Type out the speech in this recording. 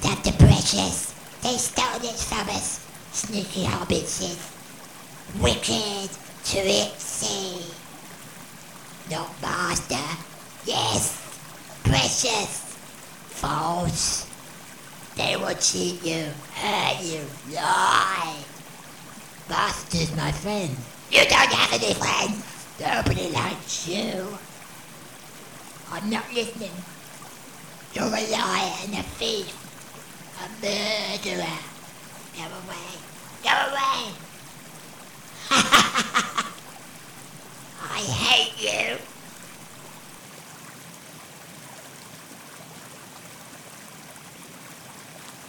have the precious. They stole it from us. Sneaky hobbitses. Wicked Trixie. Not master. Yes. Precious. False. They will cheat you, hurt you, lie. Master's my friend. You don't have any friends. Nobody likes you. I'm not listening. You're a liar and a thief. A murderer. Go away. Go away.